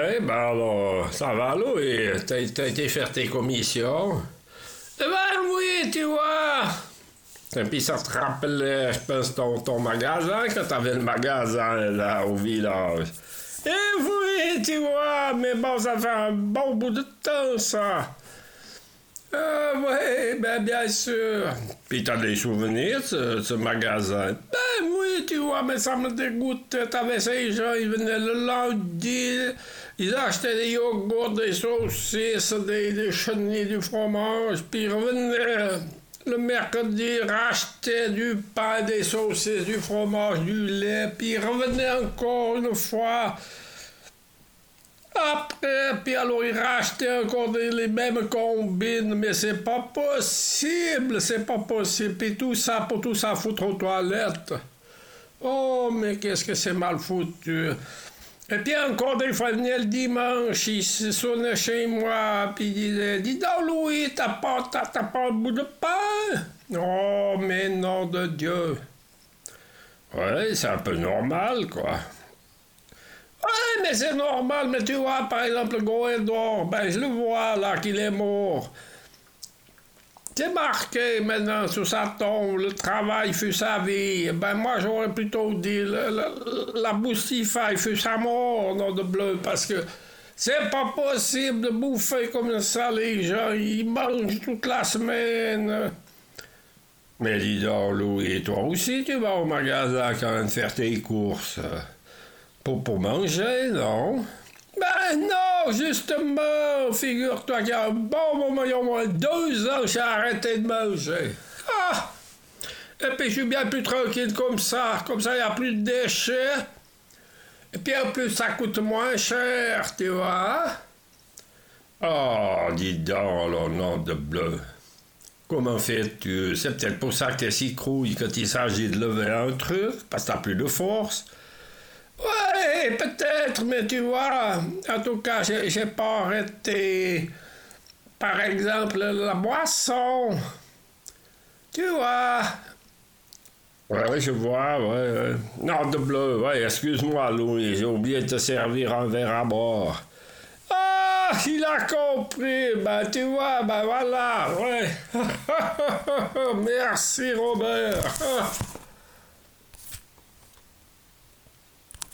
Ouais, ben alors, ça va, Louis? T'as été faire tes commissions? Eh ben oui, tu vois! Et puis ça te rappelait, je pense, ton magasin, quand t'avais le magasin là au village. Eh oui, tu vois, mais bon, ça fait un bon bout de temps, ça. Ah oui, ben bien sûr. Puis t'as des souvenirs de ce magasin? Ben oui, tu vois, mais ça me dégoûte. T'avais ces gens, ils venaient le lundi, ils achetaient des yogourts, des saucisses, des chenilles, du fromage, puis ils revenaient le mercredi, rachetaient du pain, des saucisses, du fromage, du lait, puis ils revenaient encore une fois. Après, puis alors ils rachetaient encore les mêmes combines, mais c'est pas possible. Puis tout ça, pour tout ça foutre aux toilettes. Oh, mais qu'est-ce que c'est mal foutu. Et puis encore des fois, il venait le dimanche, il sonnait chez moi, puis il disait, dis donc Louis, t'as pas un bout de pain? Oh, mais nom de Dieu. Ouais, c'est un peu normal, quoi. Ouais, mais c'est normal, mais tu vois, par exemple, le gros Edouard, ben je le vois là qu'il est mort. C'est marqué maintenant sur sa tombe, le travail fut sa vie. Ben moi j'aurais plutôt dit la boustifaille fut sa mort, nom de bleu, parce que c'est pas possible de bouffer comme ça les gens, ils mangent toute la semaine. Mais dis donc, Louis, toi aussi tu vas au magasin quand même faire tes courses. Pour manger, non? Ben non, justement, figure-toi qu'il y a un bon moment, il y a au moins 2 ans, j'ai arrêté de manger. Ah! Et puis je suis bien plus tranquille comme ça il n'y a plus de déchets. Et puis en plus, ça coûte moins cher, tu vois? Oh, dis donc, le nom de bleu. Comment fais-tu? C'est peut-être pour ça que t'es si crouille quand il s'agit de lever un truc, parce que t'as plus de force. Ouais, peut-être, mais tu vois, en tout cas, j'ai pas arrêté. Par exemple, la boisson. Tu vois. Ouais, je vois, ouais. Non, de bleu, ouais, excuse-moi, Louis, j'ai oublié de te servir un verre à boire. Ah, il a compris, ben tu vois, ben voilà, ouais. Merci, Robert.